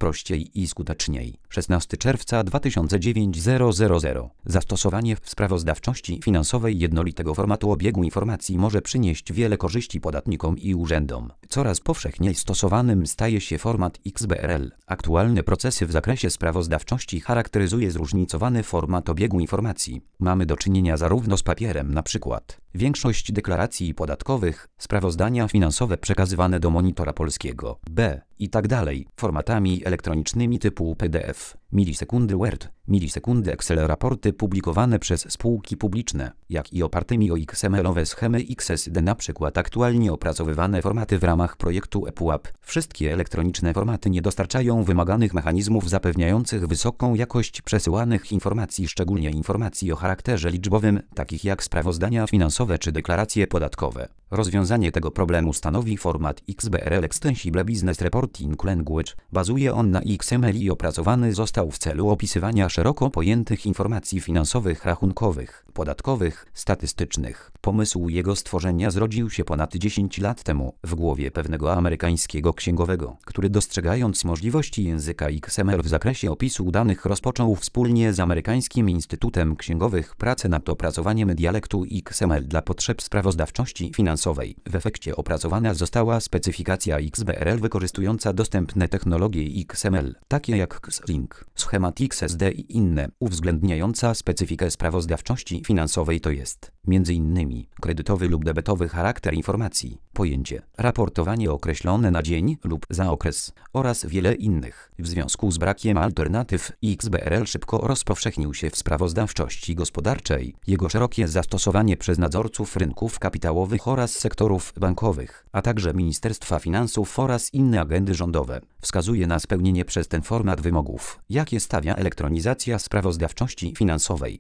prościej i skuteczniej. 16 czerwca 2009 000. Zastosowanie w sprawozdawczości finansowej jednolitego formatu obiegu informacji może przynieść wiele korzyści podatnikom i urzędom. Coraz powszechniej stosowanym staje się format XBRL. Aktualne procesy w zakresie sprawozdawczości charakteryzuje zróżnicowany format obiegu informacji. Mamy do czynienia zarówno z papierem, np. większość deklaracji podatkowych, sprawozdania finansowe przekazywane do monitora polskiego, i tak dalej, formatami elektronicznymi typu PDF, milisekundy Word, milisekundy Excel, raporty publikowane przez spółki publiczne, jak i opartymi o XML-owe schemy XSD, np. aktualnie opracowywane formaty w ramach projektu ePUAP. Wszystkie elektroniczne formaty nie dostarczają wymaganych mechanizmów zapewniających wysoką jakość przesyłanych informacji, szczególnie informacji o charakterze liczbowym, takich jak sprawozdania finansowe czy deklaracje podatkowe. Rozwiązanie tego problemu stanowi format XBRL Extensible Business Reporting Language. Bazuje on na XML i opracowany został w celu opisywania szeroko pojętych informacji finansowych, rachunkowych, podatkowych, statystycznych. Pomysł jego stworzenia zrodził się ponad 10 lat temu w głowie pewnego amerykańskiego księgowego, który dostrzegając możliwości języka XML w zakresie opisu danych rozpoczął wspólnie z amerykańskim Instytutem Księgowych pracę nad opracowaniem dialektu XML dla potrzeb sprawozdawczości finansowej. W efekcie opracowana została specyfikacja XBRL wykorzystująca dostępne technologie XML, takie jak Xlink, schemat XSD i inne, uwzględniająca specyfikę sprawozdawczości finansowej, to jest m.in. kredytowy lub debetowy charakter informacji, pojęcie, raportowanie określone na dzień lub za okres oraz wiele innych. W związku z brakiem alternatyw XBRL szybko rozpowszechnił się w sprawozdawczości gospodarczej. Jego szerokie zastosowanie przez nadzorców rynków kapitałowych oraz sektorów bankowych, a także Ministerstwa Finansów oraz inne agendy rządowe, wskazuje na spełnienie przez ten format wymogów, jakie stawia elektronizacja sprawozdawczości finansowej.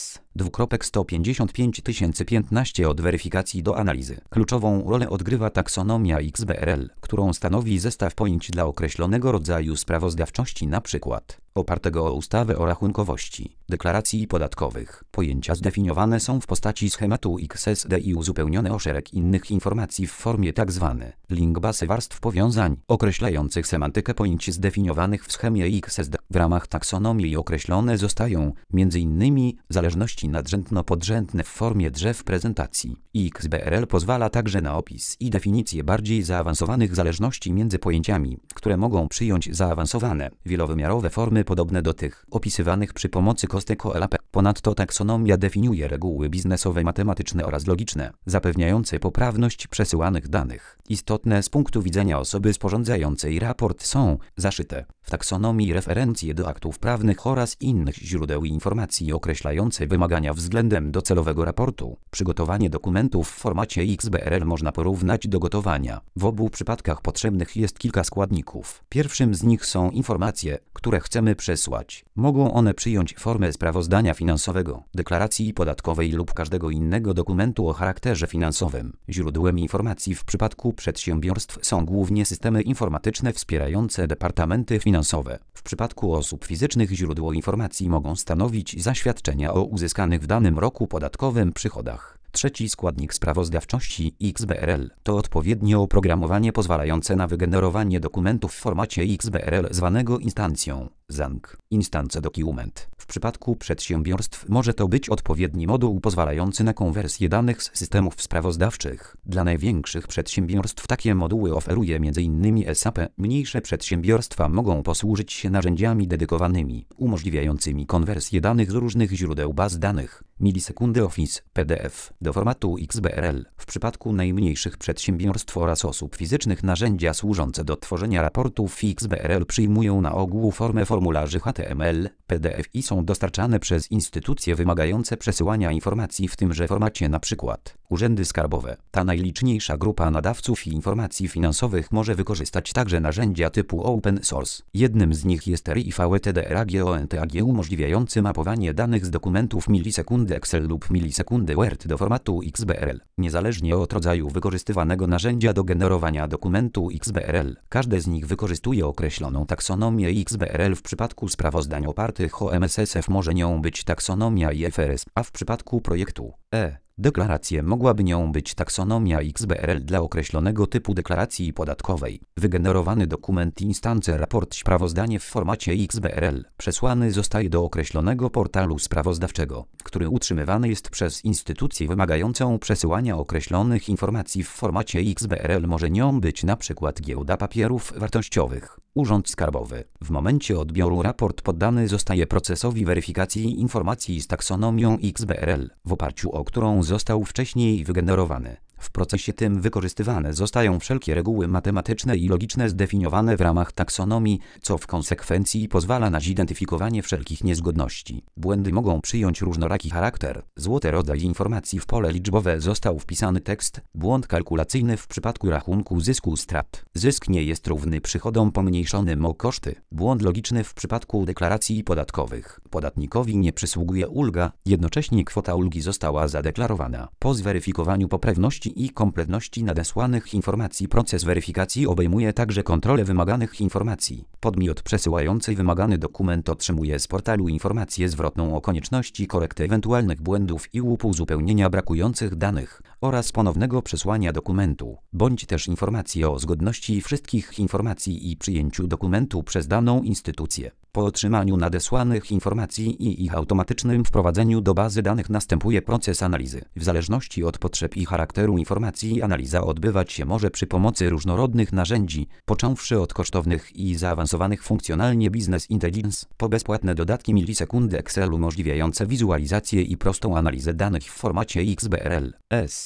S.155.015 od weryfikacji do analizy. Kluczową rolę odgrywa taksonomia XBRL, którą stanowi zestaw pojęć dla określonego rodzaju sprawozdawczości, np. opartego o ustawę o rachunkowości, deklaracji podatkowych. Pojęcia zdefiniowane są w postaci schematu XSD i uzupełnione o szereg innych informacji w formie tzw. link basy warstw powiązań, określających semantykę pojęć zdefiniowanych w schemie XSD. W ramach taksonomii określone zostają m.in. zależności nadrzędno-podrzędne w formie drzew prezentacji. XBRL pozwala także na opis i definicję bardziej zaawansowanych zależności między pojęciami, które mogą przyjąć zaawansowane, wielowymiarowe formy podobne do tych opisywanych przy pomocy kostek OLAP. Ponadto taksonomia definiuje reguły biznesowe, matematyczne oraz logiczne, zapewniające poprawność przesyłanych danych. Istotne z punktu widzenia osoby sporządzającej raport są zaszyte w taksonomii referencje do aktów prawnych oraz innych źródeł informacji określające wymagania względem docelowego raportu. Przygotowanie dokumentów w formacie XBRL można porównać do gotowania. W obu przypadkach potrzebnych jest kilka składników. Pierwszym z nich są informacje, które chcemy przesłać. Mogą one przyjąć formę sprawozdania finansowego, deklaracji podatkowej lub każdego innego dokumentu o charakterze finansowym. Źródłem informacji w przypadku przedsiębiorstw są głównie systemy informatyczne wspierające departamenty finansowe. W przypadku osób fizycznych źródło informacji mogą stanowić zaświadczenia o uzyskanych w danym roku podatkowym przychodach. Trzeci składnik sprawozdawczości XBRL to odpowiednie oprogramowanie pozwalające na wygenerowanie dokumentów w formacie XBRL zwanego instancją ZANG, Instance Document. W przypadku przedsiębiorstw może to być odpowiedni moduł pozwalający na konwersję danych z systemów sprawozdawczych. Dla największych przedsiębiorstw takie moduły oferuje m.in. SAP. Mniejsze przedsiębiorstwa mogą posłużyć się narzędziami dedykowanymi, umożliwiającymi konwersję danych z różnych źródeł baz danych, milisekundy Office, PDF, do formatu XBRL. W przypadku najmniejszych przedsiębiorstw oraz osób fizycznych narzędzia służące do tworzenia raportów XBRL przyjmują na ogół formę formularzy HTML, PDF i są dostarczane przez instytucje wymagające przesyłania informacji w tymże formacie, np. urzędy skarbowe. Ta najliczniejsza grupa nadawców informacji finansowych może wykorzystać także narzędzia typu open source. Jednym z nich jest RIVETDRAGONTAG umożliwiający mapowanie danych z dokumentów milisekundy Excel lub milisekundy Word do formatu XBRL. Niezależnie od rodzaju wykorzystywanego narzędzia do generowania dokumentu XBRL, każde z nich wykorzystuje określoną taksonomię XBRL. W przypadku sprawozdań opartych o MSSF może nią być taksonomia IFRS, a w przypadku projektu Deklarację mogłaby nią być taksonomia XBRL dla określonego typu deklaracji podatkowej. Wygenerowany dokument instance raport sprawozdanie w formacie XBRL przesłany zostaje do określonego portalu sprawozdawczego, który utrzymywany jest przez instytucję wymagającą przesyłania określonych informacji w formacie XBRL. Może nią być np. Giełda Papierów Wartościowych, Urząd Skarbowy. W momencie odbioru raport poddany zostaje procesowi weryfikacji informacji z taksonomią XBRL, w oparciu o którą został wcześniej wygenerowany. W procesie tym wykorzystywane zostają wszelkie reguły matematyczne i logiczne zdefiniowane w ramach taksonomii, co w konsekwencji pozwala na zidentyfikowanie wszelkich niezgodności. Błędy mogą przyjąć różnoraki charakter. Złoty rodzaj informacji w pole liczbowe został wpisany tekst, błąd kalkulacyjny w przypadku rachunku zysku-strat. Zysk nie jest równy przychodom pomniejszonym o koszty. Błąd logiczny w przypadku deklaracji podatkowych. Podatnikowi nie przysługuje ulga, jednocześnie kwota ulgi została zadeklarowana. Po zweryfikowaniu poprawności i kompletności nadesłanych informacji proces weryfikacji obejmuje także kontrolę wymaganych informacji. Podmiot przesyłający wymagany dokument otrzymuje z portalu informację zwrotną o konieczności korekty ewentualnych błędów i uzupełnienia brakujących danych oraz ponownego przesłania dokumentu, bądź też informację o zgodności wszystkich informacji i przyjęciu dokumentu przez daną instytucję. Po otrzymaniu nadesłanych informacji i ich automatycznym wprowadzeniu do bazy danych następuje proces analizy. W zależności od potrzeb i charakteru informacji analiza odbywać się może przy pomocy różnorodnych narzędzi, począwszy od kosztownych i zaawansowanych funkcjonalnie Business Intelligence, po bezpłatne dodatki milisekundy Excel umożliwiające wizualizację i prostą analizę danych w formacie XBRL.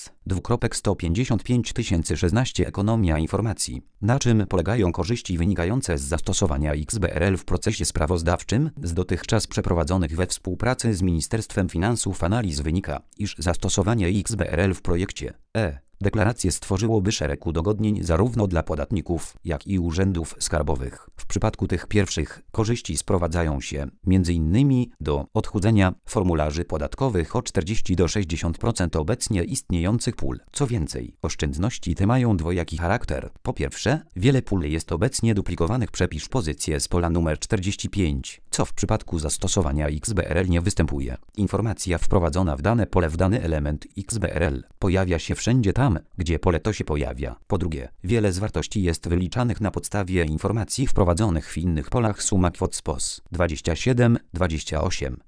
S:155 Ekonomia informacji. Na czym polegają korzyści wynikające z zastosowania XBRL w procesie sprawozdawczym? Z dotychczas przeprowadzonych we współpracy z Ministerstwem Finansów analiz wynika, iż zastosowanie XBRL w projekcie deklaracje stworzyłoby szereg udogodnień zarówno dla podatników, jak i urzędów skarbowych. W przypadku tych pierwszych korzyści sprowadzają się m.in. do odchudzenia formularzy podatkowych o 40 do 60% obecnie istniejących pól. Co więcej, oszczędności te mają dwojaki charakter. Po pierwsze, wiele pól jest obecnie duplikowanych. Przepisz pozycję z pola numer 45, co w przypadku zastosowania XBRL nie występuje. Informacja wprowadzona w dane pole w dany element XBRL pojawia się wszędzie tam, gdzie pole to się pojawia. Po drugie, wiele z wartości jest wyliczanych na podstawie informacji wprowadzonych w innych polach. Suma kwot SPOS 27, 28,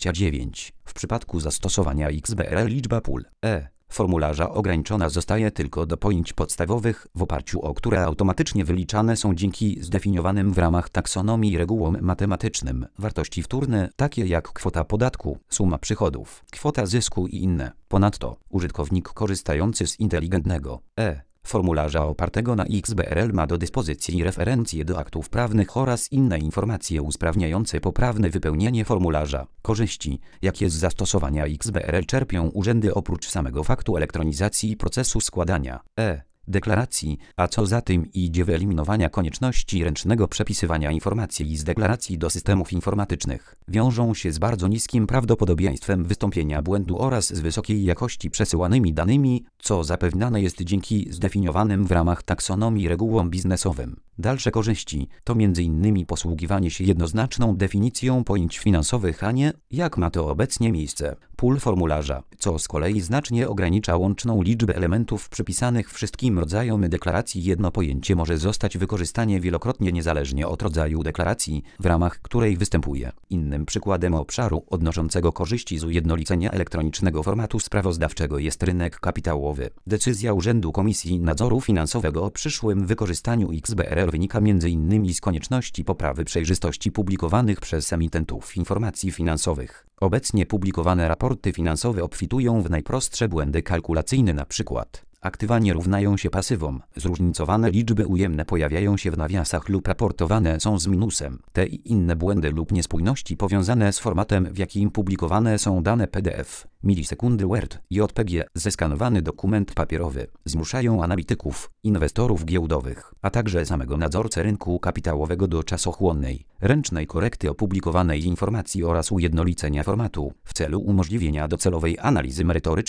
29. W przypadku zastosowania XBRL liczba pól formularza ograniczona zostaje tylko do pojęć podstawowych, w oparciu o które automatycznie wyliczane są dzięki zdefiniowanym w ramach taksonomii regułom matematycznym wartości wtórne, takie jak kwota podatku, suma przychodów, kwota zysku i inne. Ponadto, użytkownik korzystający z inteligentnego formularza opartego na XBRL ma do dyspozycji referencje do aktów prawnych oraz inne informacje usprawniające poprawne wypełnienie formularza. Korzyści, jakie z zastosowania XBRL czerpią urzędy oprócz samego faktu elektronizacji procesu składania deklaracji, a co za tym idzie wyeliminowania konieczności ręcznego przepisywania informacji z deklaracji do systemów informatycznych, wiążą się z bardzo niskim prawdopodobieństwem wystąpienia błędu oraz z wysokiej jakości przesyłanymi danymi, co zapewniane jest dzięki zdefiniowanym w ramach taksonomii regułom biznesowym. Dalsze korzyści to m.in. posługiwanie się jednoznaczną definicją pojęć finansowych, a nie, jak ma to obecnie miejsce, pól formularza, co z kolei znacznie ogranicza łączną liczbę elementów przypisanych wszystkim rodzajom deklaracji. Jedno pojęcie może zostać wykorzystane wielokrotnie niezależnie od rodzaju deklaracji, w ramach której występuje. Innym przykładem obszaru odnoszącego korzyści z ujednolicenia elektronicznego formatu sprawozdawczego jest rynek kapitałowy. Decyzja Urzędu Komisji Nadzoru Finansowego o przyszłym wykorzystaniu XBRL wynika m.in. z konieczności poprawy przejrzystości publikowanych przez emitentów informacji finansowych. Obecnie publikowane raporty finansowe obfitują w najprostsze błędy kalkulacyjne, np. aktywa nie równają się pasywom, zróżnicowane liczby ujemne pojawiają się w nawiasach lub raportowane są z minusem. Te i inne błędy lub niespójności powiązane z formatem, w jakim publikowane są dane PDF, milisekundy Word, JPG, zeskanowany dokument papierowy, zmuszają analityków, inwestorów giełdowych, a także samego nadzorcę rynku kapitałowego do czasochłonnej, ręcznej korekty opublikowanej informacji oraz ujednolicenia formatu w celu umożliwienia docelowej analizy merytorycznej.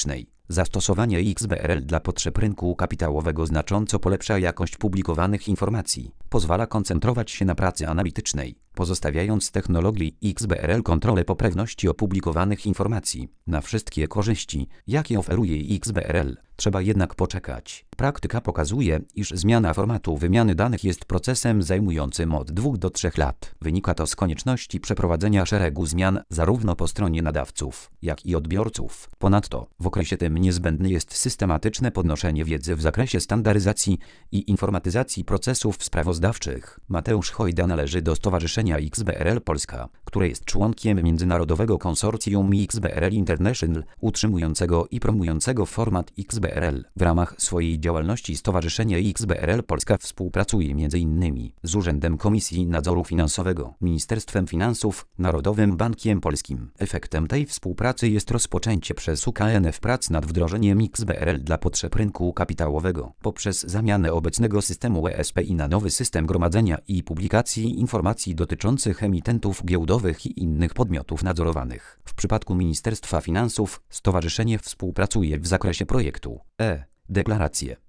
Zastosowanie XBRL dla potrzeb rynku kapitałowego znacząco polepsza jakość publikowanych informacji, pozwala koncentrować się na pracy analitycznej, pozostawiając technologii XBRL kontrolę poprawności opublikowanych informacji. Na wszystkie korzyści, jakie oferuje XBRL, trzeba jednak poczekać. Praktyka pokazuje, iż zmiana formatu wymiany danych jest procesem zajmującym od 2 do 3 lat. Wynika to z konieczności przeprowadzenia szeregu zmian zarówno po stronie nadawców, jak i odbiorców. Ponadto, w okresie tym niezbędne jest systematyczne podnoszenie wiedzy w zakresie standaryzacji i informatyzacji procesów sprawozdawczych. Mateusz Hojda należy do Stowarzyszenia XBRL Polska, które jest członkiem międzynarodowego konsorcjum XBRL International, utrzymującego i promującego format XBRL. W ramach swojej działalności Stowarzyszenie XBRL Polska współpracuje m.in. z Urzędem Komisji Nadzoru Finansowego, Ministerstwem Finansów, Narodowym Bankiem Polskim. Efektem tej współpracy jest rozpoczęcie przez UKNF prac nad wdrożeniem XBRL dla potrzeb rynku kapitałowego poprzez zamianę obecnego systemu ESPI na nowy system gromadzenia i publikacji informacji dotyczących emitentów giełdowych i innych podmiotów nadzorowanych. W przypadku Ministerstwa Finansów stowarzyszenie współpracuje w zakresie projektu e-Deklaracje.